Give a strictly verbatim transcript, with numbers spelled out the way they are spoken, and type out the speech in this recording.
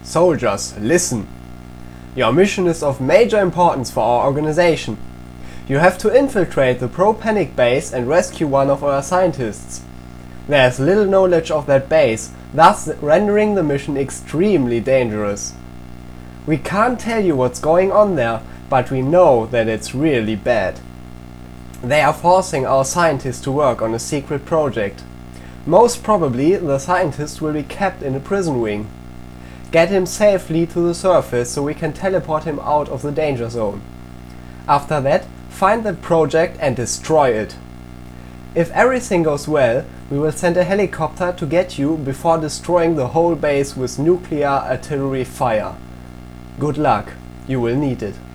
Soldiers, listen! Your mission is of major importance for our organization. You have to infiltrate the Pro-Panic base and rescue one of our scientists. There is little knowledge of that base, thus rendering the mission extremely dangerous. We can't tell you what's going on there, but we know that it's really bad. They are forcing our scientists to work on a secret project. Most probably the scientist will be kept in a prison wing. Get him safely to the surface so we can teleport him out of the danger zone. After that, find that project and destroy it. If everything goes well, we will send a helicopter to get you before destroying the whole base with nuclear artillery fire. Good luck, you will need it.